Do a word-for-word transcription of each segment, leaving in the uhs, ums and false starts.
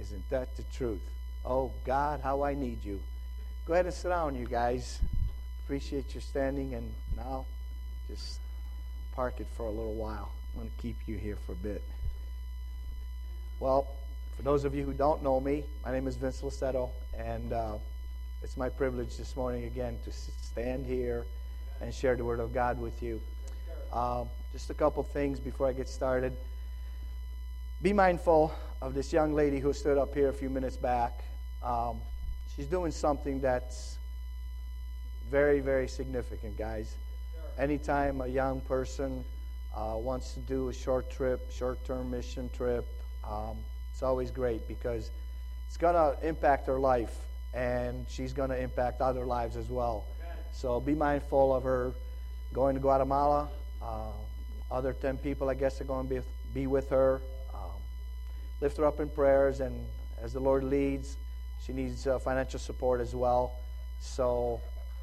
Isn't that the truth? Oh, God, how I need you. Go ahead and sit down, you guys. Appreciate your standing, and now just park it for a little while. I'm going to keep you here for a bit. Well, for those of you who don't know me, my name is Vince Lusetto, and uh, it's my privilege this morning again to stand here and share the Word of God with you. Uh, just a couple things before I get started. Be mindful of this young lady who stood up here a few minutes back. Um, she's doing something that's very, very significant, guys. Anytime a young person uh, wants to do a short trip, short-term mission trip, um, it's always great because it's going to impact her life, and she's going to impact other lives as well. So be mindful of her going to Guatemala. Uh, other ten people, I guess, are going to be, be with her. Um, lift her up in prayers, and as the Lord leads, she needs uh, financial support as well. So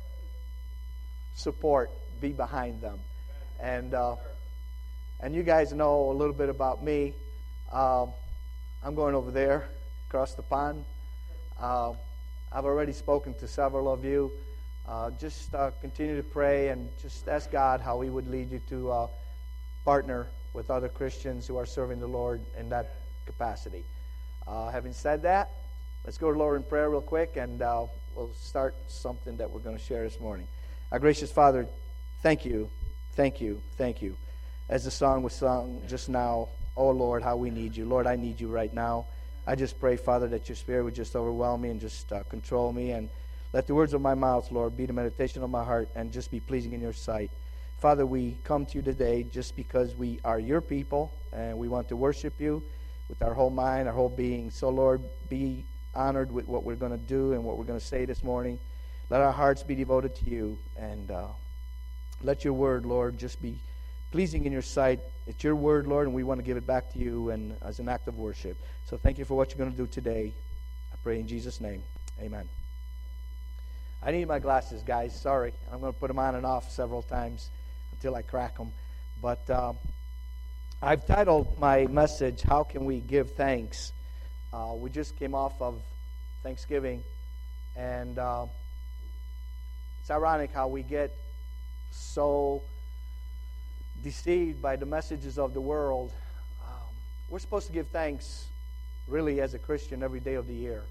support, be behind them. And uh, and you guys know a little bit about me. Um, I'm going over there, across the pond. Uh, I've already spoken to several of you. Uh, just uh, continue to pray and just ask God how He would lead you to uh, partner with other Christians who are serving the Lord in that capacity. Uh, having said that, let's go to the Lord in prayer real quick, and uh, we'll start something that we're going to share this morning. Our gracious Father, thank you, thank you, thank you. As the song was sung just now, oh Lord, how we need you. Lord, I need you right now. I just pray, Father, that your Spirit would just overwhelm me and just uh, control me, and let the words of my mouth, Lord, be the meditation of my heart and just be pleasing in your sight. Father, we come to you today just because we are your people and we want to worship you with our whole mind, our whole being. So, Lord, be honored with what we're going to do and what we're going to say this morning. Let our hearts be devoted to you, and uh, let your word, Lord, just be pleasing in your sight. It's your word, Lord, and we want to give it back to you and as an act of worship. So thank you for what you're going to do today. I pray in Jesus' name. Amen. I need my glasses, guys. Sorry. I'm going to put them on and off several times until I crack them. But uh, I've titled my message, How Can We Give Thanks? Uh, we just came off of Thanksgiving, and uh, it's ironic how we get so deceived by the messages of the world. Um, we're supposed to give thanks, really, as a Christian every day of the year.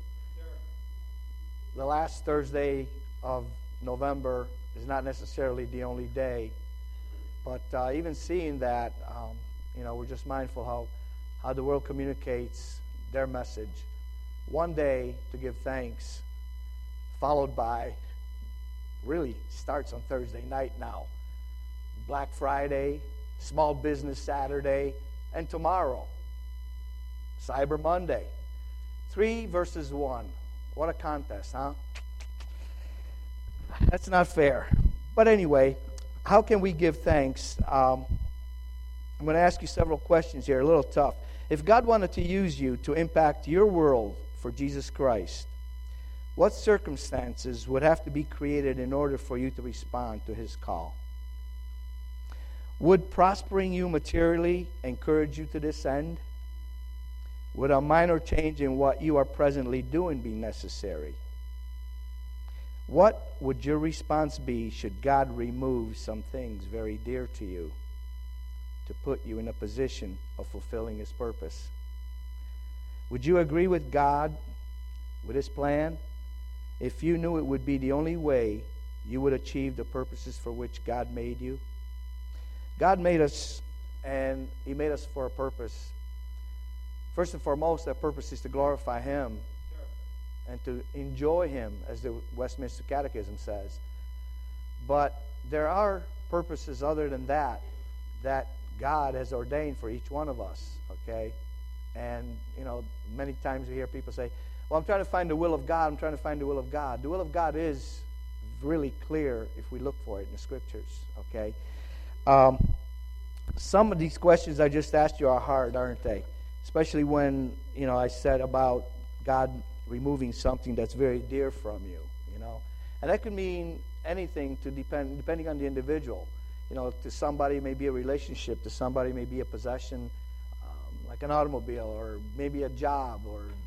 The last Thursday of November is not necessarily the only day, but uh, even seeing that, um, you know, we're just mindful how, how the world communicates their message. One day to give thanks, followed by, really starts on Thursday night now, Black Friday, Small Business Saturday, and tomorrow, Cyber Monday. Three versus one. What a contest, huh? That's not fair. But anyway, how can we give thanks? Um, I'm going to ask you several questions here, a little tough. If God wanted to use you to impact your world for Jesus Christ, what circumstances would have to be created in order for you to respond to His call? Would prospering you materially encourage you to this end? Would a minor change in what you are presently doing be necessary? What would your response be should God remove some things very dear to you to put you in a position of fulfilling His purpose? Would you agree with God, with His plan, if you knew it would be the only way you would achieve the purposes for which God made you? God made us, and He made us for a purpose. First and foremost, that purpose is to glorify Him and to enjoy Him, as the Westminster Catechism says. But there are purposes other than that that God has ordained for each one of us, okay? And, you know, many times we hear people say, well, I'm trying to find the will of God, I'm trying to find the will of God. The will of God is really clear if we look for it in the Scriptures, okay? Um, some of these questions I just asked you are hard, aren't they? Especially when, you know, I said about God removing something that's very dear from you, you know. And that could mean anything to depend, depending on the individual. You know, to somebody it may be a relationship, to somebody it may be a possession, um, like an automobile, or maybe a job, or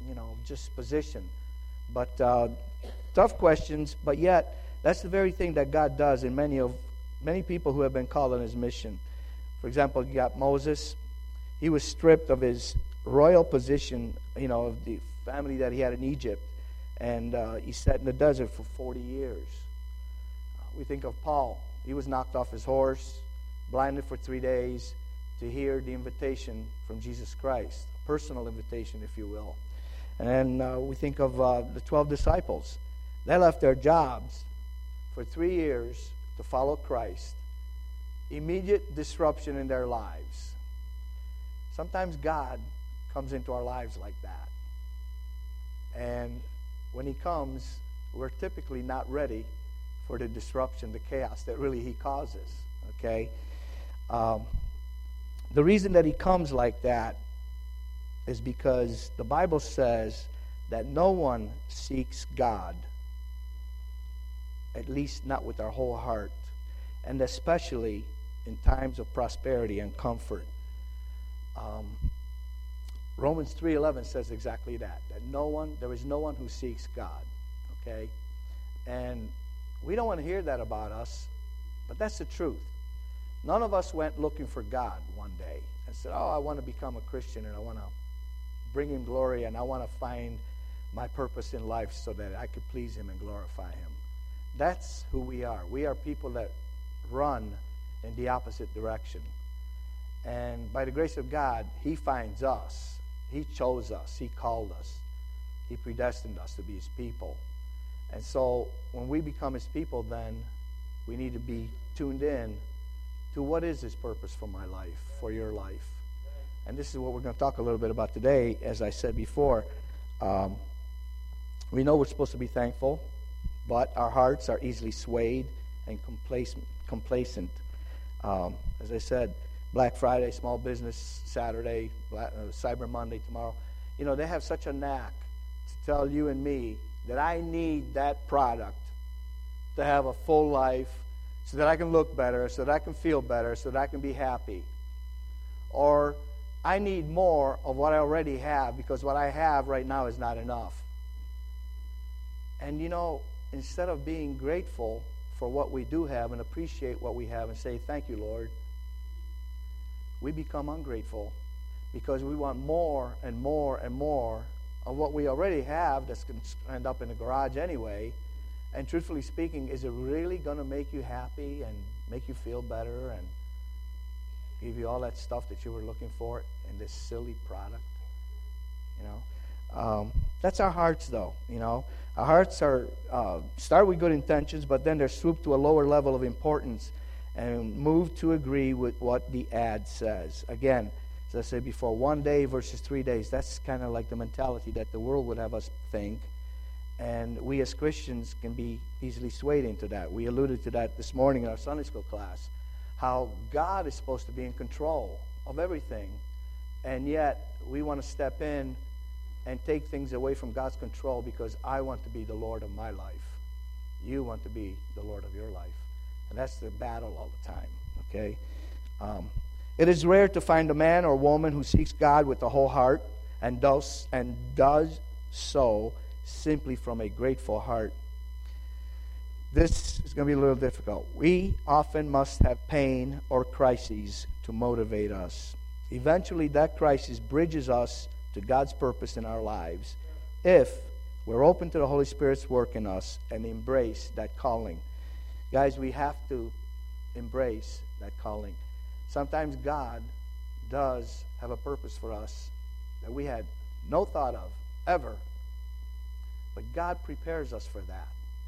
you know, just position. But uh, tough questions, but yet that's the very thing that God does in many of many people who have been called on His mission. For example, you got Moses. He was stripped of his royal position, you know, of the family that he had in Egypt, and uh, he sat in the desert for forty years. Uh, we think of Paul. He was knocked off his horse, blinded for three days, to hear the invitation from Jesus Christ, a personal invitation, if you will. And then uh, we think of uh, the twelve disciples. They left their jobs for three years to follow Christ. Immediate disruption in their lives. Sometimes God comes into our lives like that. And when He comes, we're typically not ready for the disruption, the chaos that really He causes. Okay? Um, the reason that He comes like that is because the Bible says that no one seeks God, at least not with our whole heart, and especially in times of prosperity and comfort. Um, Romans three eleven says exactly that, that no one, there is no one who seeks God, okay? And we don't want to hear that about us, but that's the truth. None of us went looking for God one day and said, oh, I want to become a Christian and I want to bring Him glory and I want to find my purpose in life so that I could please Him and glorify Him. That's who we are. We are people that run in the opposite direction. And by the grace of God, He finds us. He chose us. He called us. He predestined us to be His people. And so when we become His people, then we need to be tuned in to what is His purpose for my life, for your life. And this is what we're going to talk a little bit about today. As I said before, um, we know we're supposed to be thankful, but our hearts are easily swayed and complacent. complacent. Um, as I said, Black Friday, Small Business Saturday, Black, uh, Cyber Monday tomorrow. You know, they have such a knack to tell you and me that I need that product to have a full life so that I can look better, so that I can feel better, so that I can be happy. Or I need more of what I already have because what I have right now is not enough. And you know, instead of being grateful for what we do have and appreciate what we have and say, thank you, Lord, we become ungrateful because we want more and more and more of what we already have that's going to end up in the garage anyway. And truthfully speaking, is it really going to make you happy and make you feel better and give you all that stuff that you were looking for in this silly product? You know, um, that's our hearts, though. You know, our hearts are uh, start with good intentions, but then they're swooped to a lower level of importance and move to agree with what the ad says. Again, as I said before, one day versus three days. That's kind of like the mentality that the world would have us think. And we as Christians can be easily swayed into that. We alluded to that this morning in our Sunday school class, how God is supposed to be in control of everything, and yet we want to step in and take things away from God's control because I want to be the Lord of my life. You want to be the Lord of your life. And that's the battle all the time, okay? Um, it is rare to find a man or woman who seeks God with the whole heart and does, and does so simply from a grateful heart. This is going to be a little difficult. We often must have pain or crises to motivate us. Eventually, that crisis bridges us to God's purpose in our lives if we're open to the Holy Spirit's work in us and embrace that calling. Guys, we have to embrace that calling. Sometimes God does have a purpose for us that we had no thought of ever. But God prepares us for that.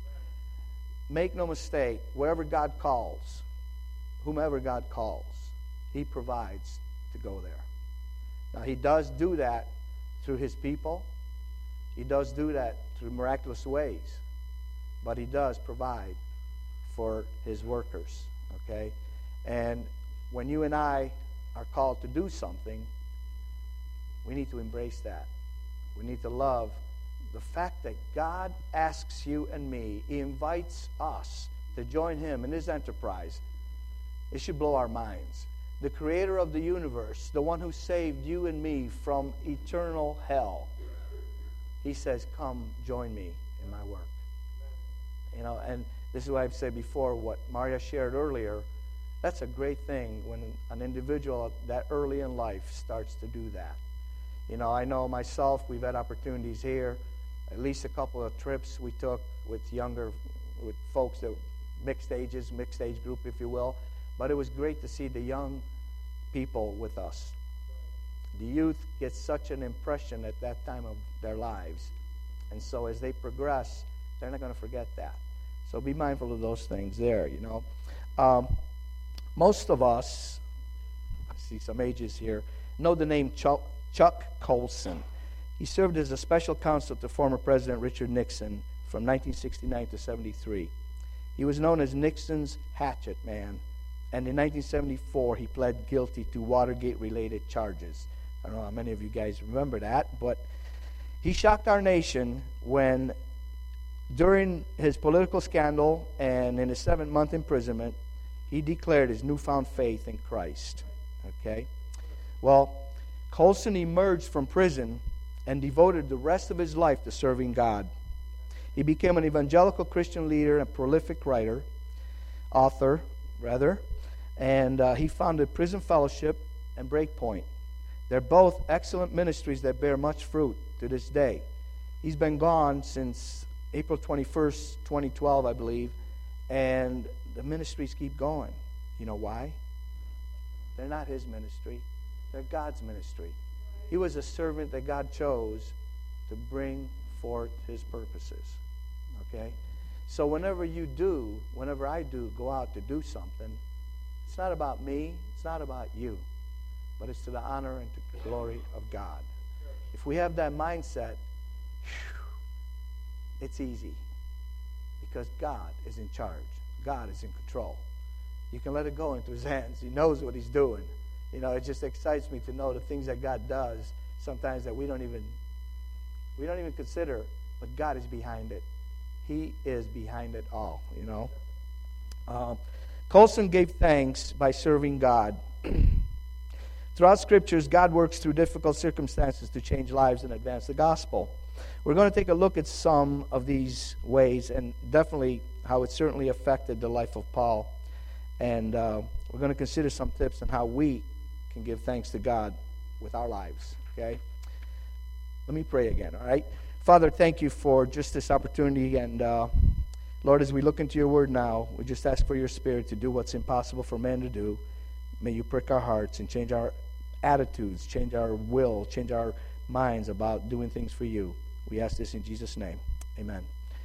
Make no mistake, wherever God calls, whomever God calls, He provides to go there. Now, He does do that through His people. He does do that through miraculous ways. But He does provide for His workers, okay? And when you and I are called to do something, we need to embrace that. We need to love the fact that God asks you and me, He invites us to join Him in His enterprise. It should blow our minds. The Creator of the universe, the one who saved you and me from eternal hell, He says, come join me in my work. You know, and this is what I've said before, what Maria shared earlier. That's a great thing when an individual that early in life starts to do that. You know, I know myself, we've had opportunities here, at least a couple of trips we took with younger, with folks that mixed ages, mixed age group, if you will. But it was great to see the young people with us. The youth get such an impression at that time of their lives. And so as they progress, they're not going to forget that. So be mindful of those things there, you know. Um, most of us, I see some ages here, know the name Chuck, Chuck Colson. He served as a special counsel to former President Richard Nixon from nineteen sixty-nine to seventy-three. He was known as Nixon's hatchet man, and in nineteen seventy-four he pled guilty to Watergate-related charges. I don't know how many of you guys remember that, but he shocked our nation when, during his political scandal and in his seven-month imprisonment, he declared his newfound faith in Christ. Okay? Well, Colson emerged from prison and devoted the rest of his life to serving God. He became an evangelical Christian leader and prolific writer, author, rather, and uh, he founded Prison Fellowship and Breakpoint. They're both excellent ministries that bear much fruit to this day. He's been gone since April twenty-first, twenty twelve, I believe, and the ministries keep going. You know why? They're not his ministry. They're God's ministry. He was a servant that God chose to bring forth his purposes. Okay? So whenever you do, whenever I do go out to do something, it's not about me, it's not about you, but it's to the honor and to the glory of God. If we have that mindset, whew, it's easy because God is in charge. God is in control. You can let it go into his hands. He knows what he's doing. You know, it just excites me to know the things that God does sometimes that we don't even we don't even consider, but God is behind it. He is behind it all, you know. Um, Colson gave thanks by serving God. Throughout Scriptures, God works through difficult circumstances to change lives and advance the gospel. We're going to take a look at some of these ways and definitely how it certainly affected the life of Paul. And uh, we're going to consider some tips on how we can give thanks to God with our lives, okay? Let me pray again, all right? Father, thank you for just this opportunity. And, uh, Lord, as we look into your word now, we just ask for your Spirit to do what's impossible for man to do. May you prick our hearts and change our attitudes, change our will, change our minds about doing things for you. We ask this in Jesus' name. Amen.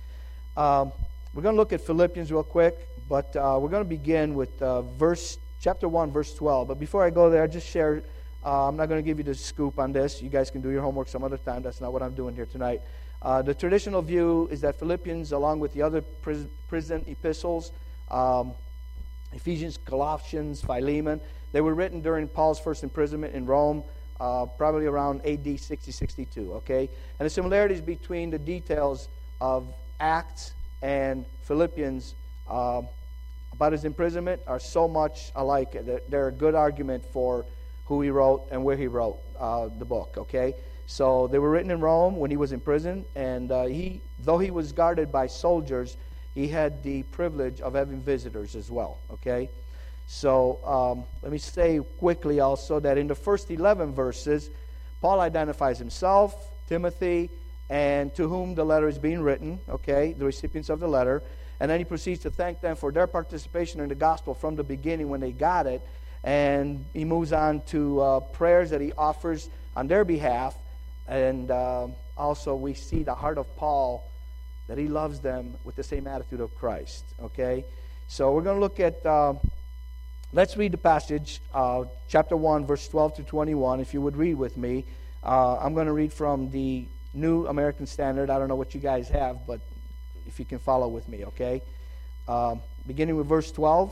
Um, we're going to look at Philippians real quick, but uh, we're going to begin with uh, verse chapter one, verse twelve. But before I go there, I just share, uh, I'm not going to give you the scoop on this. You guys can do your homework some other time. That's not what I'm doing here tonight. Uh, the traditional view is that Philippians, along with the other prison, prison epistles, um, Ephesians, Colossians, Philemon, they were written during Paul's first imprisonment in Rome, uh, probably around A D sixty, sixty-two, okay? And the similarities between the details of Acts and Philippians uh, about his imprisonment are so much alike. They're a good argument for who he wrote and where he wrote uh, the book, okay? So they were written in Rome when he was in prison, and uh, he, though he was guarded by soldiers, he had the privilege of having visitors as well, okay? So um, let me say quickly also that in the first eleven verses, Paul identifies himself, Timothy, and to whom the letter is being written, okay, the recipients of the letter, and then he proceeds to thank them for their participation in the gospel from the beginning when they got it, and he moves on to uh, prayers that he offers on their behalf, and uh, also we see the heart of Paul, that he loves them with the same attitude of Christ, okay? So we're going to look at, uh, let's read the passage, uh, chapter one, verse twelve to twenty-one, if you would read with me. Uh, I'm going to read from the New American Standard. I don't know what you guys have, but if you can follow with me, okay? Um, beginning with verse twelve.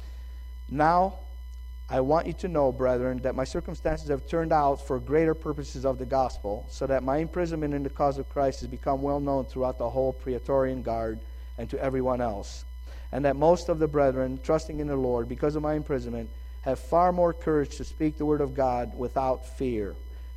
Now, I want you to know, brethren, that my circumstances have turned out for greater purposes of the gospel, so that my imprisonment in the cause of Christ has become well known throughout the whole Praetorian Guard and to everyone else, and that most of the brethren, trusting in the Lord because of my imprisonment, have far more courage to speak the word of God without fear.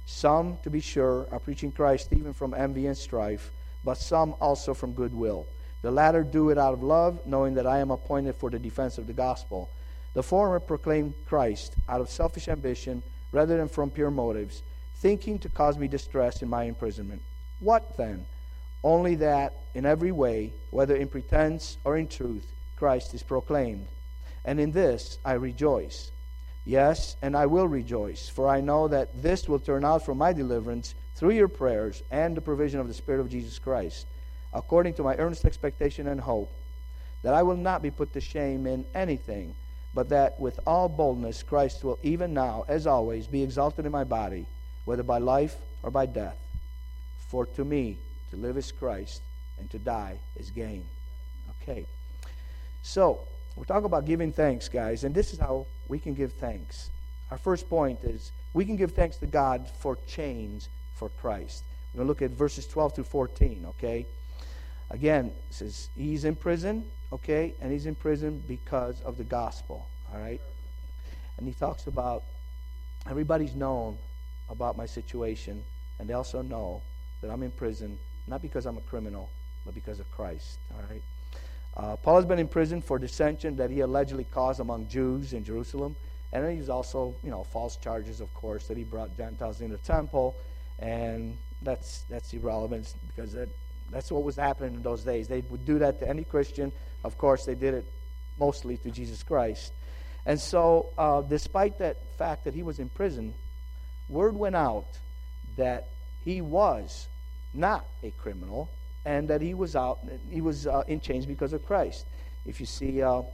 Some, to be sure, are preaching Christ even from envy and strife, but some also from goodwill. The latter do it out of love, knowing that I am appointed for the defense of the gospel. The former proclaim Christ out of selfish ambition rather than from pure motives, thinking to cause me distress in my imprisonment. What then? Only that in every way, whether in pretense or in truth, Christ is proclaimed. And in this I rejoice. Yes, and I will rejoice, for I know that this will turn out for my deliverance through your prayers and the provision of the Spirit of Jesus Christ, according to my earnest expectation and hope, that I will not be put to shame in anything, but that with all boldness Christ will even now, as always, be exalted in my body, whether by life or by death. For to me, to live is Christ, and to die is gain. Okay. So, we're talking about giving thanks, guys, and this is how we can give thanks. Our first point is we can give thanks to God for chains for Christ. We're going to look at verses twelve through fourteen, okay? Again, it says he's in prison, okay, and he's in prison because of the gospel, all right? And he talks about everybody's known about my situation, and they also know that I'm in prison, not because I'm a criminal, but because of Christ, all right? Uh, Paul has been in prison for dissension that he allegedly caused among Jews in Jerusalem. And then he's also, you know, false charges, of course, that he brought Gentiles into the temple. And that's that's irrelevant because that, that's what was happening in those days. They would do that to any Christian. Of course, they did it mostly to Jesus Christ. And so, uh, despite that fact that he was in prison, word went out that he was not a criminal, and that he was out, he was uh, in chains because of Christ. If you see uh,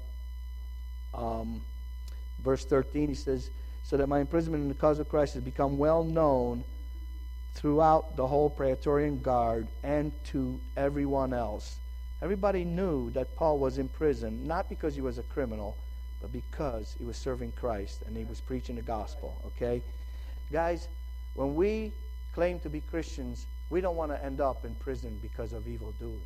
um, verse thirteen, he says, so that my imprisonment in the cause of Christ has become well known throughout the whole Praetorian Guard and to everyone else. Everybody knew that Paul was in prison, not because he was a criminal, but because he was serving Christ and he was preaching the gospel, okay? Guys, when we claim to be Christians, we don't want to end up in prison because of evil doing.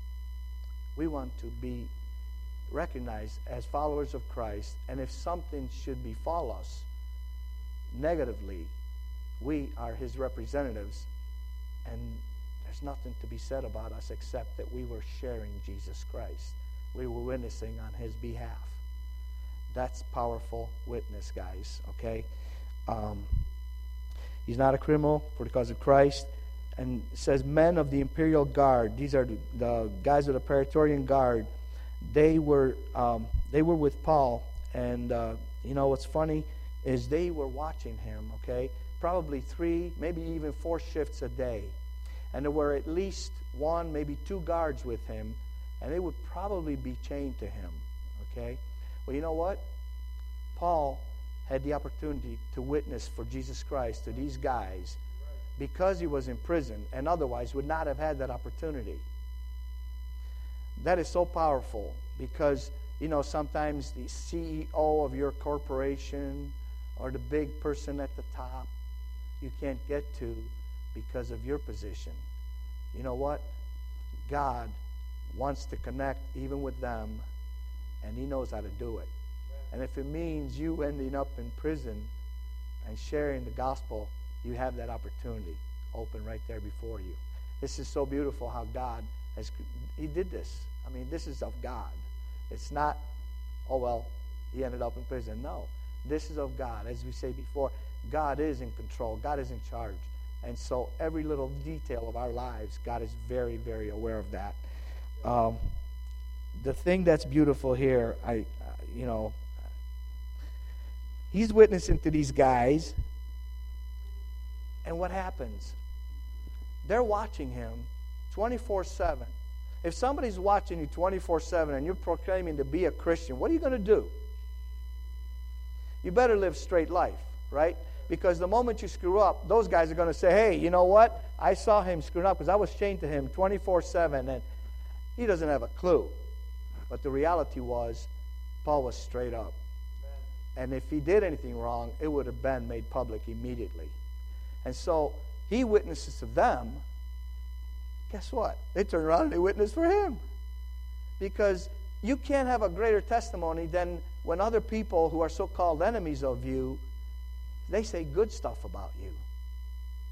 We want to be recognized as followers of Christ, and if something should befall us negatively, we are his representatives, and there's nothing to be said about us except that we were sharing Jesus Christ. We were witnessing on his behalf. That's powerful witness, guys, okay? Um, he's not a criminal for the cause of Christ. And it says men of the imperial guard. These are the, the guys of the Praetorian Guard. They were um, they were with Paul, and uh, you know what's funny is they were watching him. Okay, probably three, maybe even four shifts a day, and there were at least one, maybe two guards with him, and they would probably be chained to him. Okay, well, you know what? Paul had the opportunity to witness for Jesus Christ to these guys, because he was in prison, and otherwise would not have had that opportunity. That is so powerful because, you know, sometimes the C E O of your corporation or the big person at the top you can't get to because of your position. You know what? God wants to connect even with them, and he knows how to do it. And if it means you ending up in prison and sharing the gospel, you have that opportunity open right there before you. This is so beautiful how God has, he did this. I mean, this is of God. It's not, oh, well, he ended up in prison. No, this is of God. As we say before, God is in control. God is in charge. And so every little detail of our lives, God is very, very aware of that. Um, the thing that's beautiful here, I, uh, you know, he's witnessing to these guys. And what happens? They're watching him twenty-four seven. If somebody's watching you twenty-four seven and you're proclaiming to be a Christian, what are you going to do? You better live straight life, right? Because the moment you screw up, those guys are going to say, hey, you know what? I saw him screwing up because I was chained to him twenty-four seven, and he doesn't have a clue. But the reality was, Paul was straight up. And if he did anything wrong, it would have been made public immediately. And so he witnesses to them. Guess what? They turn around and they witness for him. Because you can't have a greater testimony than when other people who are so-called enemies of you, they say good stuff about you.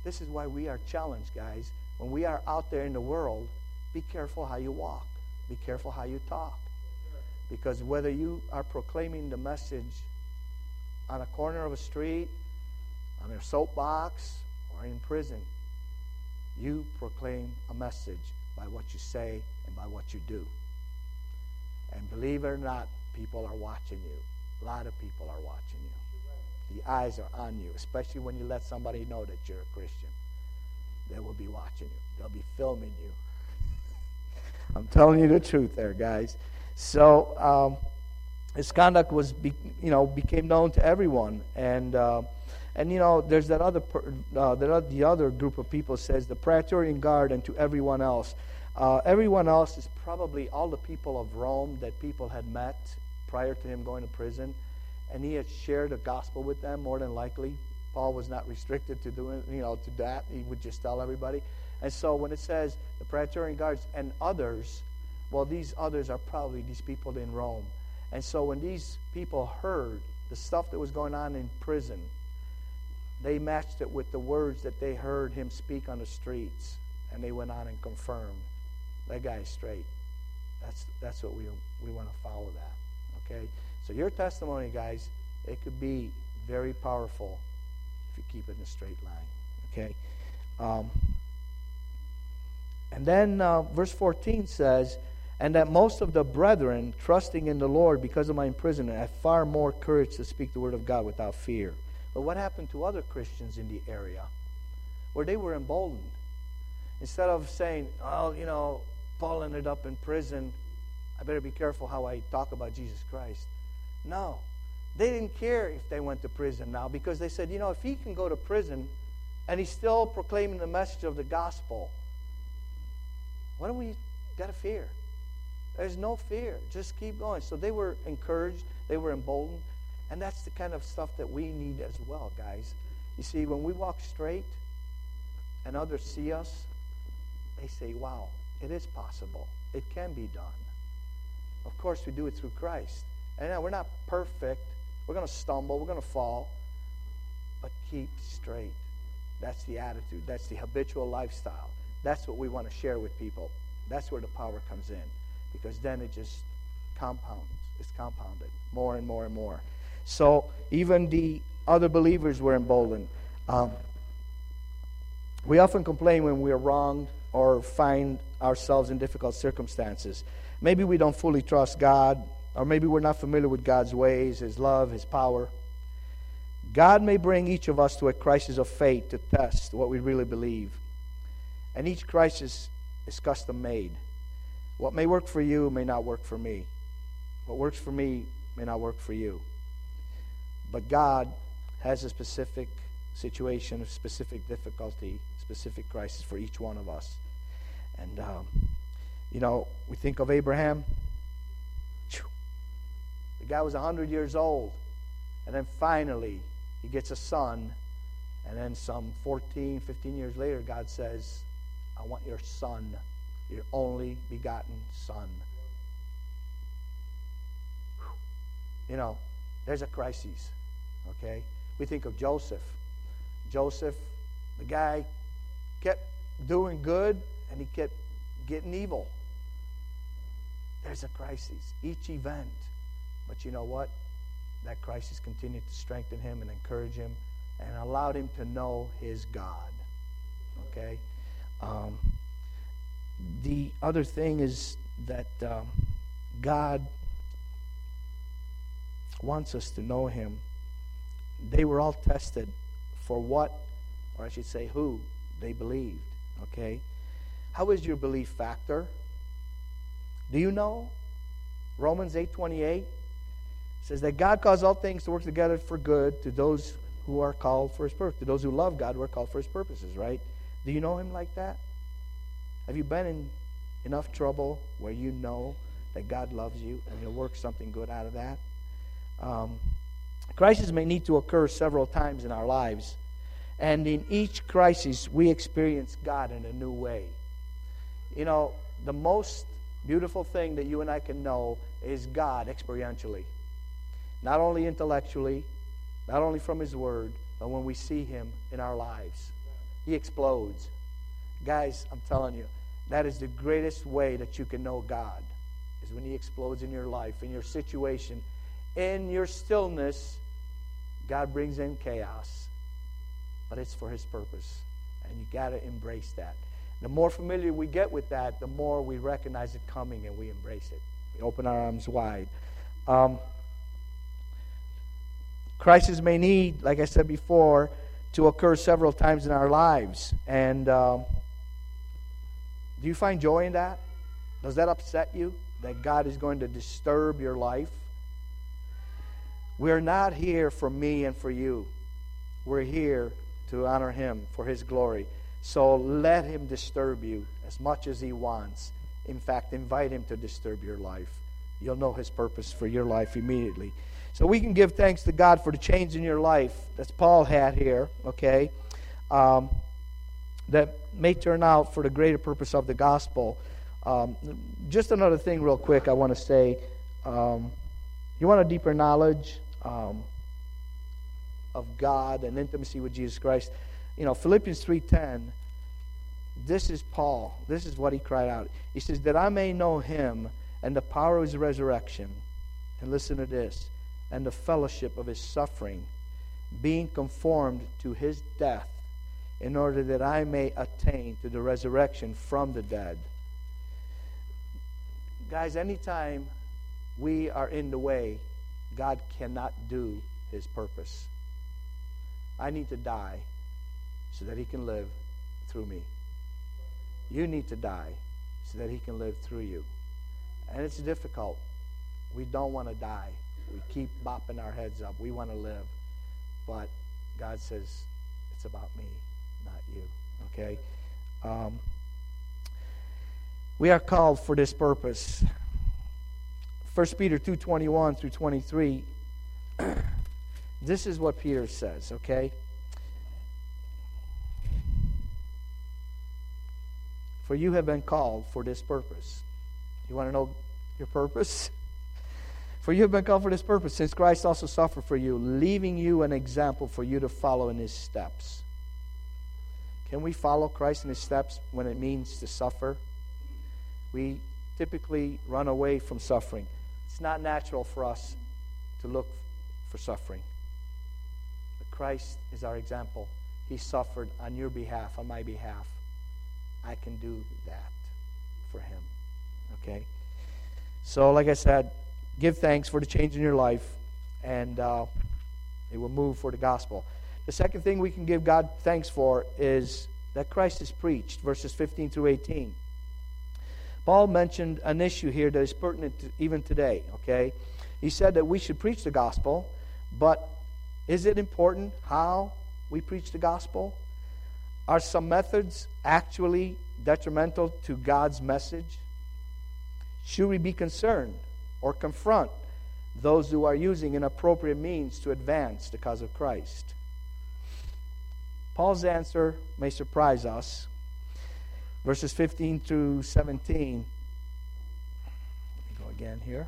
This is why we are challenged, guys. When we are out there in the world, be careful how you walk. Be careful how you talk. Because whether you are proclaiming the message on a corner of a street, on a soapbox, or in prison, you proclaim a message by what you say and by what you do. And believe it or not, people are watching you. A lot of people are watching you. The eyes are on you, especially when you let somebody know that you're a Christian. They will be watching you. They'll be filming you. I'm telling you the truth there, guys. So um, his conduct was, be, you know, became known to everyone, and uh, and you know, there's that other per, uh, that the other group of people says the Praetorian Guard and to everyone else. Uh, everyone else is probably all the people of Rome that people had met prior to him going to prison, and he had shared the gospel with them. More than likely, Paul was not restricted to doing, you know, to that. He would just tell everybody. And so when it says the Praetorian Guards and others, well, these others are probably these people in Rome. And so when these people heard the stuff that was going on in prison, they matched it with the words that they heard him speak on the streets, and they went on and confirmed, that guy is straight. That's that's what we we want to follow that. Okay? So your testimony, guys, it could be very powerful if you keep it in a straight line. Okay? Um, and then uh, verse fourteen says, and that most of the brethren, trusting in the Lord because of my imprisonment, have far more courage to speak the word of God without fear. But what happened to other Christians in the area? Where they were emboldened. Instead of saying, oh, you know, Paul ended up in prison, I better be careful how I talk about Jesus Christ. No. They didn't care if they went to prison now, because they said, you know, if he can go to prison and he's still proclaiming the message of the gospel, what do we got to fear? There's no fear. Just keep going. So they were encouraged. They were emboldened. And that's the kind of stuff that we need as well, guys. You see, when we walk straight and others see us, they say, wow, it is possible. It can be done. Of course, we do it through Christ. And now we're not perfect. We're going to stumble. We're going to fall. But keep straight. That's the attitude. That's the habitual lifestyle. That's what we want to share with people. That's where the power comes in. Because then it just compounds. It's compounded more and more and more. So even the other believers were emboldened. Um, we often complain when we are wronged or find ourselves in difficult circumstances. Maybe we don't fully trust God, or maybe we're not familiar with God's ways, His love, His power. God may bring each of us to a crisis of faith to test what we really believe. And each crisis is custom made. What may work for you may not work for me. What works for me may not work for you. But God has a specific situation, a specific difficulty, specific crisis for each one of us. And, um, you know, we think of Abraham. The guy was one hundred years old. And then finally, he gets a son. And then some fourteen, fifteen years later, God says, I want your son, your only begotten son. You know, there's a crisis. Okay? We think of Joseph. Joseph, the guy kept doing good and he kept getting evil. There's a crisis. Each event. But you know what? That crisis continued to strengthen him and encourage him and allowed him to know his God. Okay? Um, the other thing is that um, God wants us to know Him. They were all tested for what, or I should say who, they believed. Okay? How is your belief factor? Do you know? Romans eight twenty-eight says that God caused all things to work together for good to those who are called for His purpose, to those who love God who are called for His purposes, right? Do you know Him like that? Have you been in enough trouble where you know that God loves you and He'll work something good out of that? Um, crises may need to occur several times in our lives. And in each crisis, we experience God in a new way. You know, the most beautiful thing that you and I can know is God experientially. Not only intellectually, not only from His Word, but when we see Him in our lives. he explodes. Guys, I'm telling you, that is the greatest way that you can know God, is when he explodes in your life, in your situation. In your stillness, God brings in chaos. But it's for his purpose. And you got to embrace that. The more familiar we get with that, the more we recognize it coming and we embrace it. We open our arms wide. Um, crisis may need, like I said before, to occur several times in our lives. And um, do you find joy in that? Does that upset you, that God is going to disturb your life? We're not here for me and for you. We're here to honor him for his glory. So let him disturb you as much as he wants. In fact, invite him to disturb your life. You'll know his purpose for your life immediately. So we can give thanks to God for the change in your life that Paul had here, okay, um, that may turn out for the greater purpose of the gospel. Um, just another thing real quick I want to say. Um, you want a deeper knowledge um, of God and intimacy with Jesus Christ? You know, Philippians three ten, this is Paul. This is what he cried out. He says, that I may know him and the power of his resurrection. And listen to this. And the fellowship of his suffering, being conformed to his death, in order that I may attain to the resurrection from the dead. Guys, anytime we are in the way, God cannot do his purpose. I need to die so that he can live through me. You need to die so that he can live through you. And it's difficult. We don't want to die. We keep bopping our heads up. We want to live. But God says, it's about me, not you. Okay? Um, we are called for this purpose. First Peter two twenty-one through twenty-three. This is what Peter says, okay? For you have been called for this purpose. You want to know your purpose? For you have been called for this purpose, since Christ also suffered for you, leaving you an example for you to follow in his steps. Can we follow Christ in his steps when it means to suffer? We typically run away from suffering. It's not natural for us to look for suffering. But Christ is our example. He suffered on your behalf, on my behalf. I can do that for him. Okay? So, like I said, give thanks for the change in your life, and uh, it will move for the gospel. The second thing we can give God thanks for is that Christ is preached, verses fifteen through eighteen. Paul mentioned an issue here that is pertinent to even today, okay? He said that we should preach the gospel, but is it important how we preach the gospel? Are some methods actually detrimental to God's message? Should we be concerned or confront those who are using inappropriate means to advance the cause of Christ? Paul's answer may surprise us. Verses fifteen through seventeen. Let me go again here.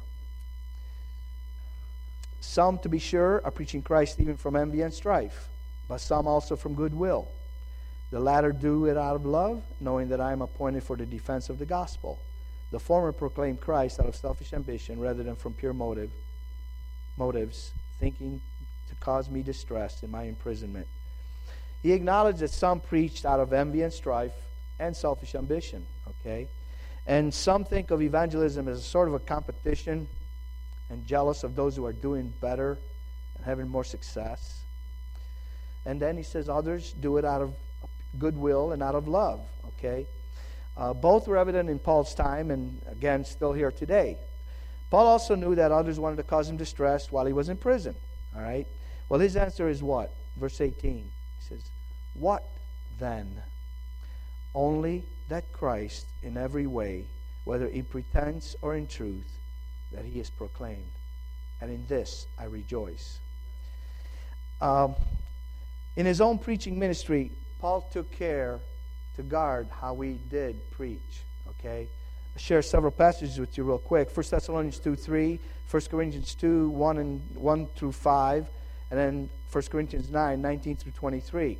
Some, to be sure, are preaching Christ even from envy and strife, but some also from goodwill. The latter do it out of love, knowing that I am appointed for the defense of the gospel. The former proclaim Christ out of selfish ambition rather than from pure motive, motives, thinking to cause me distress in my imprisonment. He acknowledged that some preached out of envy and strife and selfish ambition, okay? And some think of evangelism as a sort of a competition and jealous of those who are doing better and having more success. And then he says others do it out of goodwill and out of love, okay? Uh, both were evident in Paul's time and, again, still here today. Paul also knew that others wanted to cause him distress while he was in prison, all right? Well, his answer is what? Verse eighteen. He says, what then? Only that Christ in every way, whether in pretense or in truth, that he is proclaimed. And in this I rejoice. Um, in his own preaching ministry, Paul took care to guard how we did preach. Okay? I'll share several passages with you real quick. First Thessalonians two three, First Corinthians two one and one through five, and then First Corinthians nine nineteen through twenty-three.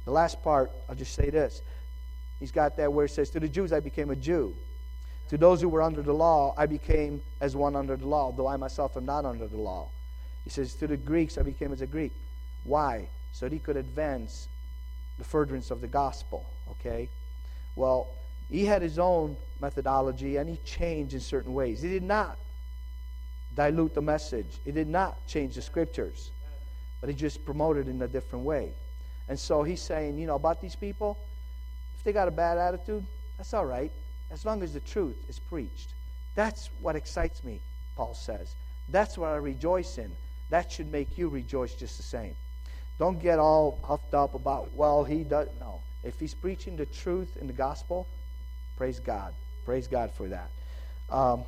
The last part, I'll just say this. He's got that where it says, to the Jews I became a Jew. To those who were under the law, I became as one under the law, though I myself am not under the law. He says, to the Greeks I became as a Greek. Why? So that he could advance the furtherance of the gospel. Okay? Well, he had his own methodology, and he changed in certain ways. He did not dilute the message. He did not change the scriptures. But he just promoted it in a different way. And so he's saying, you know, about these people, if they got a bad attitude, that's all right, as long as the truth is preached. That's what excites me, Paul says. That's what I rejoice in. That should make you rejoice just the same. Don't get all huffed up about, well, he does. No. If he's preaching the truth in the gospel, praise God. Praise God for that. Um,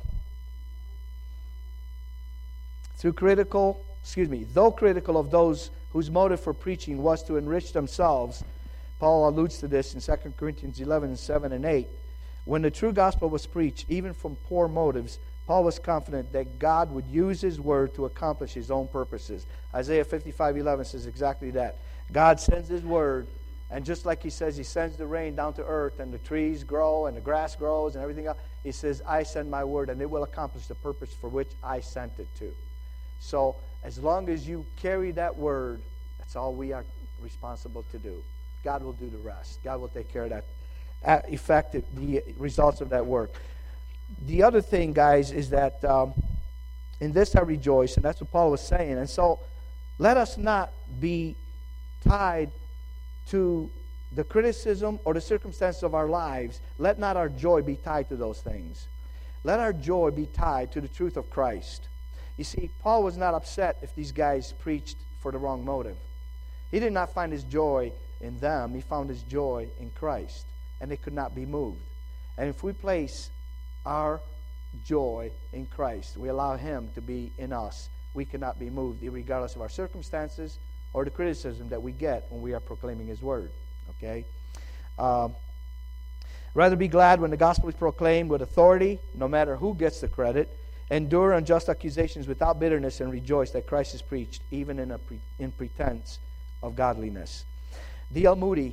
through critical, excuse me, though critical of those whose motive for preaching was to enrich themselves, Paul alludes to this in Second Corinthians eleven, seven and eight. When the true gospel was preached, even from poor motives, Paul was confident that God would use his word to accomplish his own purposes. Isaiah fifty-five eleven says exactly that. God sends his word, and just like he says he sends the rain down to earth, and the trees grow, and the grass grows, and everything else, he says, I send my word, and it will accomplish the purpose for which I sent it to. So, as long as you carry that word, that's all we are responsible to do. God will do the rest. God will take care of that uh, effective, the results of that work. The other thing, guys, is that um, in this I rejoice, and that's what Paul was saying. And so, let us not be tied to the criticism or the circumstances of our lives. Let not our joy be tied to those things. Let our joy be tied to the truth of Christ. You see, Paul was not upset if these guys preached for the wrong motive. He did not find his joy in them. He found his joy in Christ, and it could not be moved. And if we place our joy in Christ, we allow him to be in us, we cannot be moved, regardless of our circumstances or the criticism that we get when we are proclaiming his word. Okay? Um, rather be glad when the gospel is proclaimed with authority, no matter who gets the credit. Endure unjust accusations without bitterness, and rejoice that Christ is preached, even in a pre- in pretense of godliness. D L Moody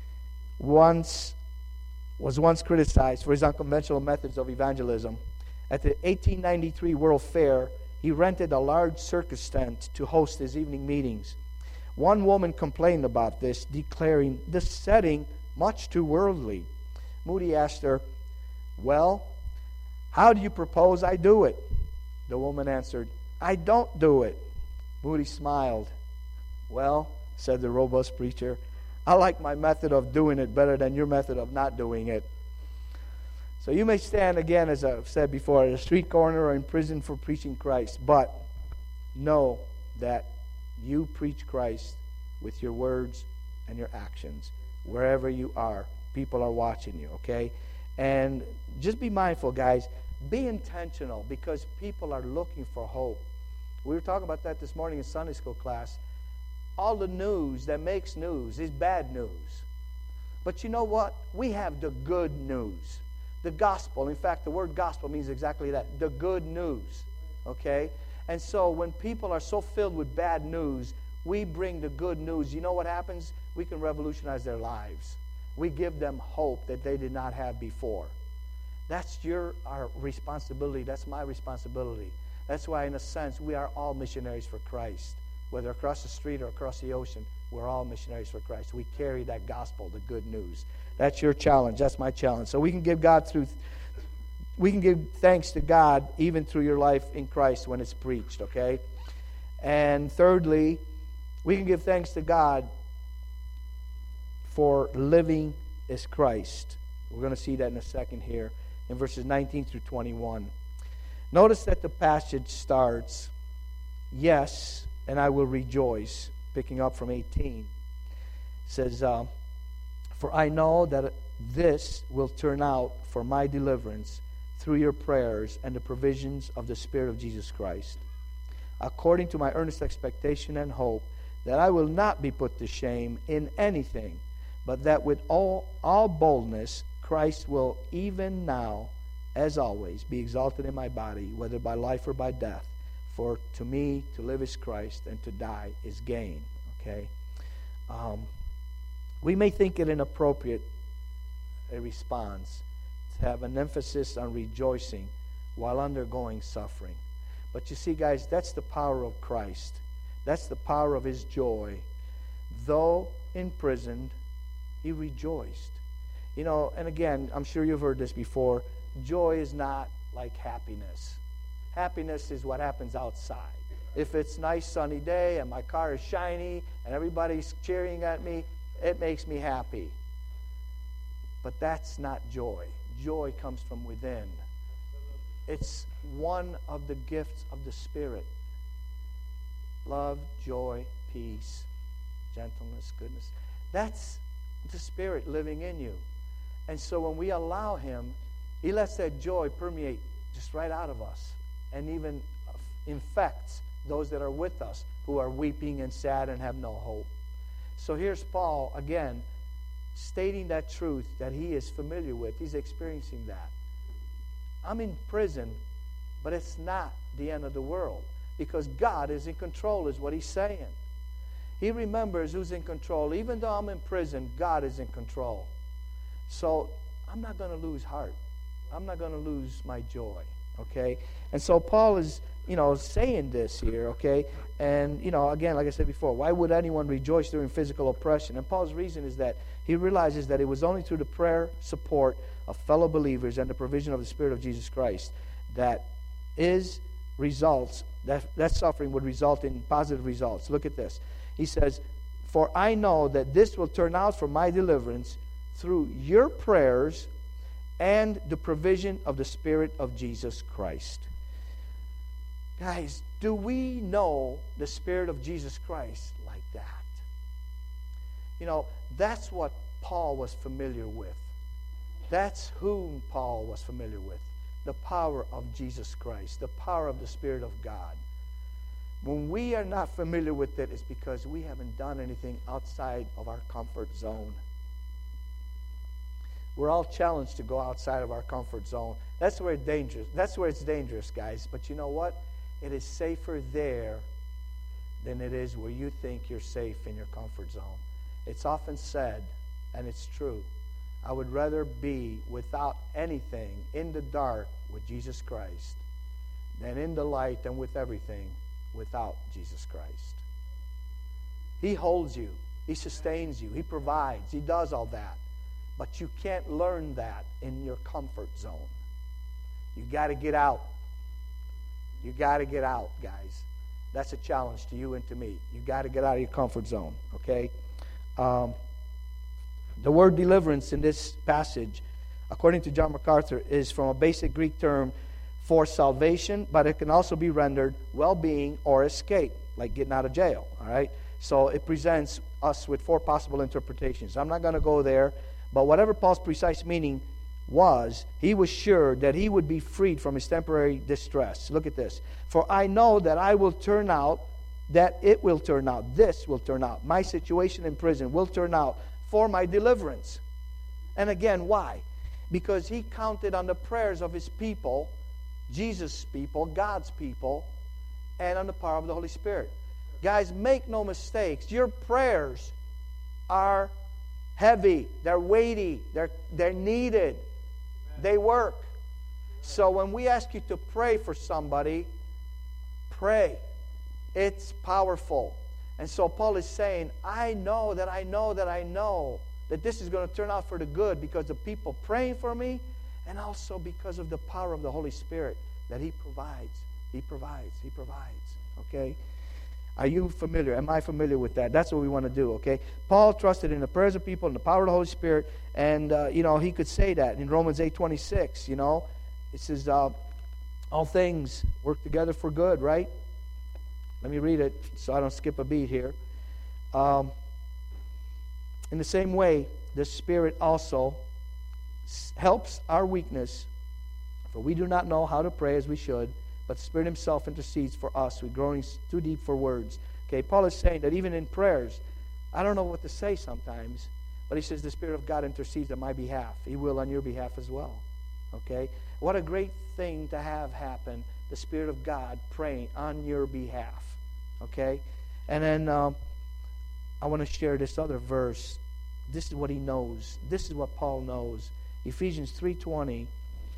once was once criticized for his unconventional methods of evangelism. At the eighteen ninety-three World Fair, he rented a large circus tent to host his evening meetings. One woman complained about this, declaring the setting much too worldly. Moody asked her, well, how do you propose I do it? The woman answered, I don't do it. Moody smiled. Well, said the robust preacher, I like my method of doing it better than your method of not doing it. So you may stand again, as I've said before, at a street corner or in prison for preaching Christ, but know that you preach Christ with your words and your actions. Wherever you are, people are watching you, okay? And just be mindful, guys. Be intentional, because people are looking for hope. We were talking about that this morning in Sunday school class. All the news that makes news is bad news. But you know what? We have the good news. The gospel. In fact, the word gospel means exactly that. The good news. Okay? And so when people are so filled with bad news, we bring the good news. You know what happens? We can revolutionize their lives. We give them hope that they did not have before. That's your our responsibility. That's my responsibility. That's why, in a sense, we are all missionaries for Christ. Whether across the street or across the ocean, we're all missionaries for Christ. We carry that gospel, the good news. That's your challenge. That's my challenge. So we can give God through, we can give thanks to God even through your life in Christ when it's preached, okay? And thirdly, we can give thanks to God for living as Christ. We're going to see that in a second here in verses nineteen through twenty-one. Notice that the passage starts, yes, and I will rejoice, picking up from eighteen. It says, uh, for I know that this will turn out for my deliverance through your prayers and the provisions of the Spirit of Jesus Christ, according to my earnest expectation and hope that I will not be put to shame in anything, but that with all, all boldness Christ will even now, as always, be exalted in my body, whether by life or by death. For to me, to live is Christ, and to die is gain. Okay? Um, We may think it inappropriate, a response, to have an emphasis on rejoicing while undergoing suffering. But you see, guys, that's the power of Christ. That's the power of His joy. Though imprisoned, He rejoiced. You know, and again, I'm sure you've heard this before. Joy is not like happiness. Happiness is what happens outside. If it's a nice sunny day and my car is shiny and everybody's cheering at me, it makes me happy. But that's not joy. Joy comes from within. It's one of the gifts of the Spirit. Love, joy, peace, gentleness, goodness. That's the Spirit living in you. And so when we allow Him, He lets that joy permeate just right out of us and even infects those that are with us who are weeping and sad and have no hope. So here's Paul again stating that truth that he is familiar with. He's experiencing that. I'm in prison, but it's not the end of the world because God is in control is what he's saying. He remembers who's in control. Even though I'm in prison, God is in control. So I'm not going to lose heart. I'm not going to lose my joy, okay? And so Paul is, you know, saying this here, okay? And, you know, again, like I said before, why would anyone rejoice during physical oppression? And Paul's reason is that he realizes that it was only through the prayer, support of fellow believers and the provision of the Spirit of Jesus Christ that his results, that, that suffering would result in positive results. Look at this. He says, "For I know that this will turn out for my deliverance through your prayers and the provision of the Spirit of Jesus Christ." Guys, do we know the Spirit of Jesus Christ like that? You know, that's what Paul was familiar with. That's whom Paul was familiar with. The power of Jesus Christ, the power of the Spirit of God. When we are not familiar with it, it's because we haven't done anything outside of our comfort zone. We're all challenged to go outside of our comfort zone. That's where it's dangerous. That's where it's dangerous, guys. But you know what? It is safer there than it is where you think you're safe in your comfort zone. It's often said, and it's true, I would rather be without anything in the dark with Jesus Christ than in the light and with everything without Jesus Christ. He holds you. He sustains you. He provides. He does all that. But you can't learn that in your comfort zone. You got to get out. You got to get out, guys. That's a challenge to you and to me. You got to get out of your comfort zone, okay? Um, the word deliverance in this passage, according to John MacArthur, is from a basic Greek term for salvation, but it can also be rendered well-being or escape, like getting out of jail, all right? So it presents us with four possible interpretations. I'm not going to go there, but whatever Paul's precise meaning was, he was sure that he would be freed from his temporary distress. Look at this. "For I know that I will turn out, that it will turn out, this will turn out, my situation in prison will turn out for my deliverance." And again, why? Because he counted on the prayers of his people, Jesus' people, God's people, and on the power of the Holy Spirit. Guys, make no mistakes. Your prayers are heavy. They're weighty. They're, they're needed. They work. So when we ask you to pray for somebody, pray. It's powerful. And so Paul is saying, I know that I know that I know that this is going to turn out for the good because of people praying for me and also because of the power of the Holy Spirit that He provides. He provides. He provides. Okay? Are you familiar? Am I familiar with that? That's what we want to do, okay? Paul trusted in the prayers of people and the power of the Holy Spirit, and, uh, you know, he could say that in Romans eight twenty-six, you know. It says, uh, all things work together for good, right? Let me read it so I don't skip a beat here. Um, in the same way, the Spirit also helps our weakness, for we do not know how to pray as we should, but the Spirit Himself intercedes for us with groanings too deep for words. Okay, Paul is saying that even in prayers, I don't know what to say sometimes, but he says the Spirit of God intercedes on my behalf. He will on your behalf as well. Okay? What a great thing to have happen, the Spirit of God praying on your behalf. Okay? And then um, I want to share this other verse This is what he knows. This is what Paul knows. Ephesians three twenty.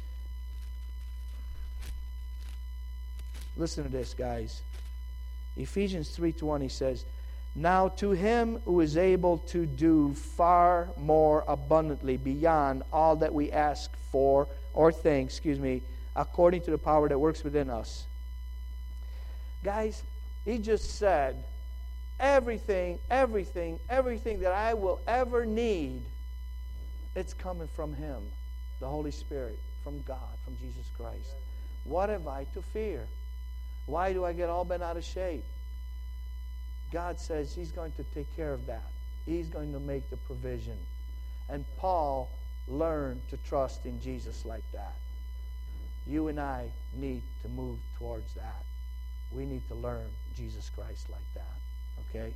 Listen to this, guys. Ephesians three twenty says, "Now to him who is able to do far more abundantly beyond all that we ask for or think, excuse me, according to the power that works within us." Guys, he just said, everything, everything, everything that I will ever need, it's coming from him, the Holy Spirit, from God, from Jesus Christ. What have I to fear? Why do I get all bent out of shape? God says he's going to take care of that. He's going to make the provision. And Paul learned to trust in Jesus like that. You and I need to move towards that. We need to learn Jesus Christ like that. Okay?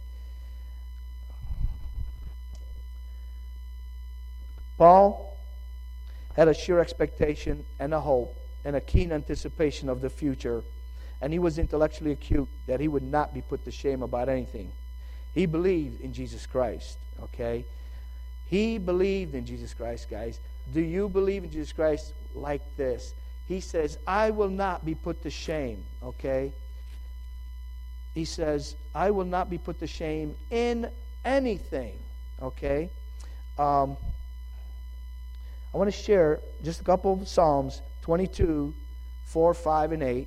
Paul had a sure expectation and a hope and a keen anticipation of the future. And he was intellectually acute that he would not be put to shame about anything. He believed in Jesus Christ. Okay? He believed in Jesus Christ, guys. Do you believe in Jesus Christ like this? He says, I will not be put to shame. Okay? He says, I will not be put to shame in anything. Okay? Um, I want to share just a couple of Psalms, twenty-two, four, five, and eight.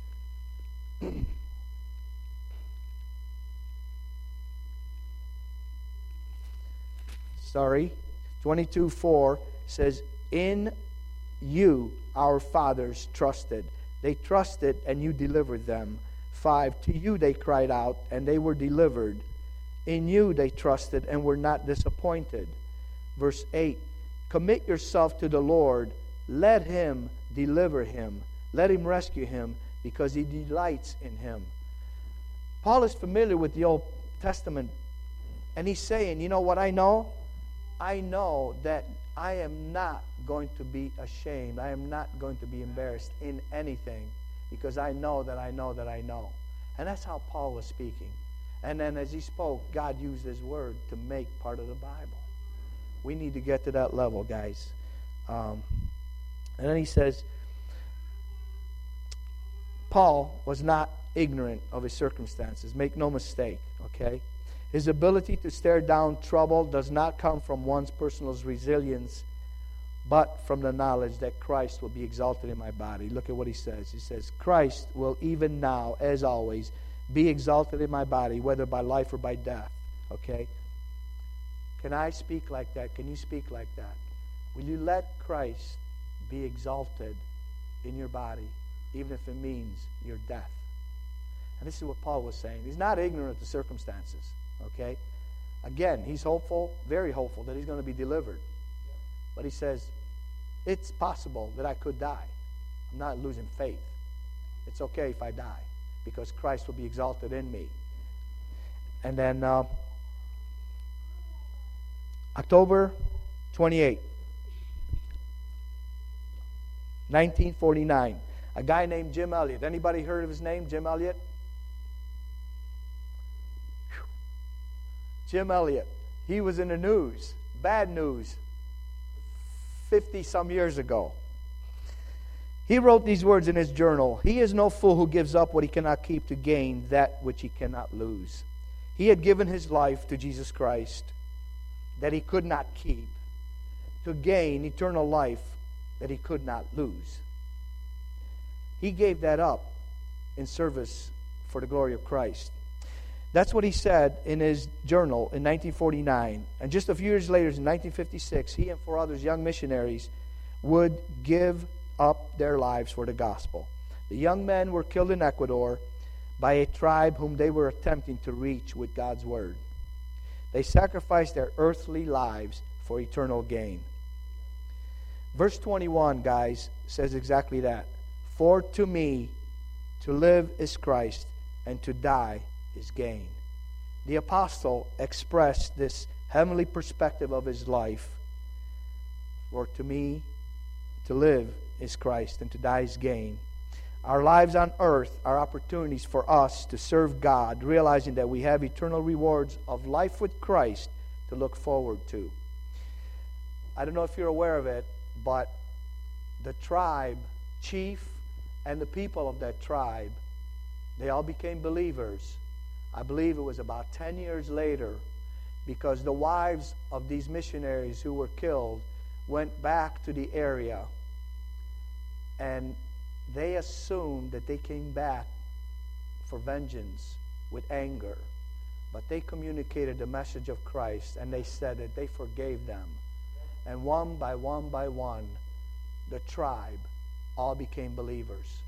Sorry. twenty-two, four says, in you our fathers trusted. They trusted and you delivered them. five, to you they cried out and they were delivered. In you they trusted and were not disappointed. Verse eight, commit yourself to the Lord. Let him deliver him. Let him rescue him, because he delights in him. Paul is familiar with the Old Testament, and he's saying, you know what I know? I know that I am not going to be ashamed. I am not going to be embarrassed in anything, because I know that I know that I know. And that's how Paul was speaking. And then as he spoke, God used his word to make part of the Bible. We need to get to that level, guys. Um, and then he says, Paul was not ignorant of his circumstances. Make no mistake, okay? His ability to stare down trouble does not come from one's personal resilience, but from the knowledge that Christ will be exalted in my body. Look at what he says. He says, Christ will even now, as always, be exalted in my body, whether by life or by death. Okay? Can I speak like that? Can you speak like that? Will you let Christ be exalted in your body, even if it means your death? And this is what Paul was saying. He's not ignorant of the circumstances. Okay? Again, he's hopeful, very hopeful, that he's going to be delivered. But he says, it's possible that I could die. I'm not losing faith. It's okay if I die, because Christ will be exalted in me. And then uh, October twenty-eighth, nineteen forty-nine, a guy named Jim Elliot. Anybody heard of his name, Jim Elliot? Whew. Jim Elliot. He was in the news, bad news, fifty-some years ago. He wrote these words in his journal. He is no fool who gives up what he cannot keep to gain that which he cannot lose. He had given his life to Jesus Christ that he could not keep, to gain eternal life that he could not lose. He gave that up in service for the glory of Christ. That's what he said in his journal in nineteen forty-nine. And just a few years later, in nineteen fifty-six, he and four others, young missionaries, would give up their lives for the gospel. The young men were killed in Ecuador by a tribe whom they were attempting to reach with God's word. They sacrificed their earthly lives for eternal gain. Verse twenty-one, guys, says exactly that. For to me, to live is Christ, and to die is gain. The apostle expressed this heavenly perspective of his life. For to me, to live is Christ, and to die is gain. Our lives on earth are opportunities for us to serve God, realizing that we have eternal rewards of life with Christ to look forward to. I don't know if you're aware of it, but the tribe chief and the people of that tribe, they all became believers. I believe it was about ten years later, because the wives of these missionaries who were killed went back to the area, and they assumed that they came back for vengeance with anger. But they communicated the message of Christ, and they said that they forgave them. And one by one by one, the tribe all became believers.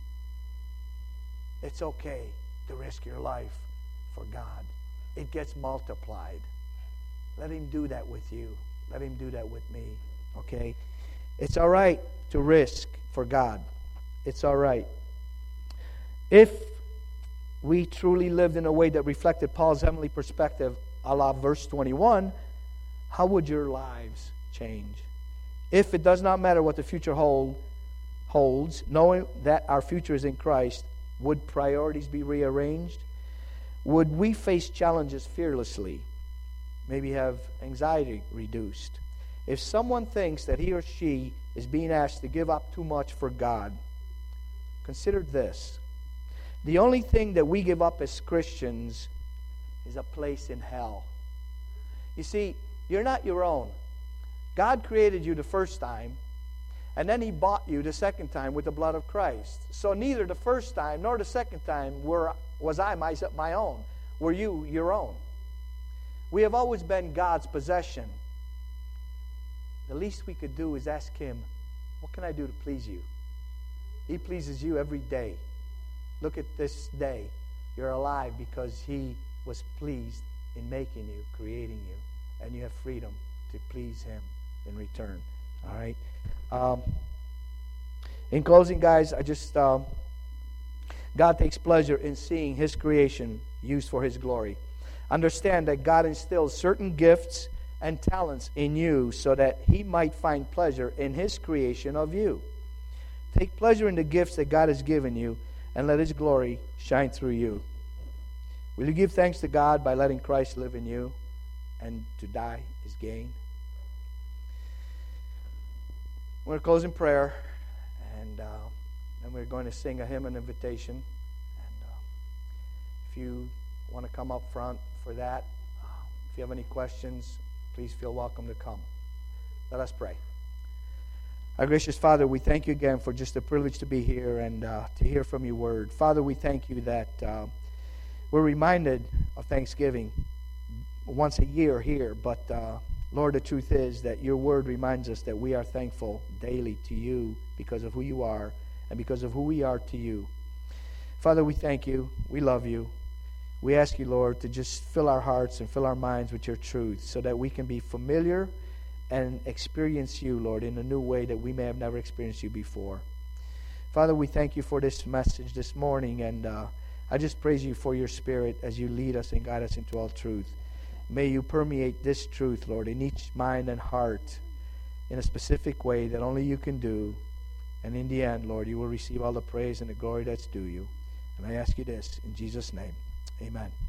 It's okay to risk your life for God. It gets multiplied. Let Him do that with you. Let Him do that with me. Okay? It's all right to risk for God. It's all right. If we truly lived in a way that reflected Paul's heavenly perspective, a la verse twenty-one, how would your lives change? If it does not matter what the future hold, holds, knowing that our future is in Christ, would priorities be rearranged? Would we face challenges fearlessly? Maybe have anxiety reduced? If someone thinks that he or she is being asked to give up too much for God, consider this. The only thing that we give up as Christians is a place in hell. You see, you're not your own. God created you the first time, and then He bought you the second time with the blood of Christ. So neither the first time nor the second time were, was I my, my own. Were you your own? We have always been God's possession. The least we could do is ask Him, what can I do to please you? He pleases you every day. Look at this day. You're alive because He was pleased in making you, creating you, and you have freedom to please Him in return. All right? Um, in closing, guys, I just, um, God takes pleasure in seeing His creation used for His glory. Understand that God instills certain gifts and talents in you so that He might find pleasure in His creation of you. Take pleasure in the gifts that God has given you, and let His glory shine through you. Will you give thanks to God by letting Christ live in you, and to die is gain? We're going to close in prayer, and uh, then we're going to sing a hymn and invitation. And uh, if you want to come up front for that, uh, if you have any questions, please feel welcome to come. Let us pray. Our gracious Father, we thank You again for just the privilege to be here and uh, to hear from Your word. Father, we thank You that uh, we're reminded of Thanksgiving once a year here, but uh, Lord, the truth is that Your word reminds us that we are thankful daily to You because of who You are and because of who we are to You. Father, we thank You. We love You. We ask You, Lord, to just fill our hearts and fill our minds with Your truth so that we can be familiar and experience You, Lord, in a new way that we may have never experienced You before. Father, we thank You for this message this morning, and uh, I just praise You for Your Spirit as You lead us and guide us into all truth. May You permeate this truth, Lord, in each mind and heart in a specific way that only You can do. And in the end, Lord, You will receive all the praise and the glory that's due You. And I ask You this in Jesus' name. Amen.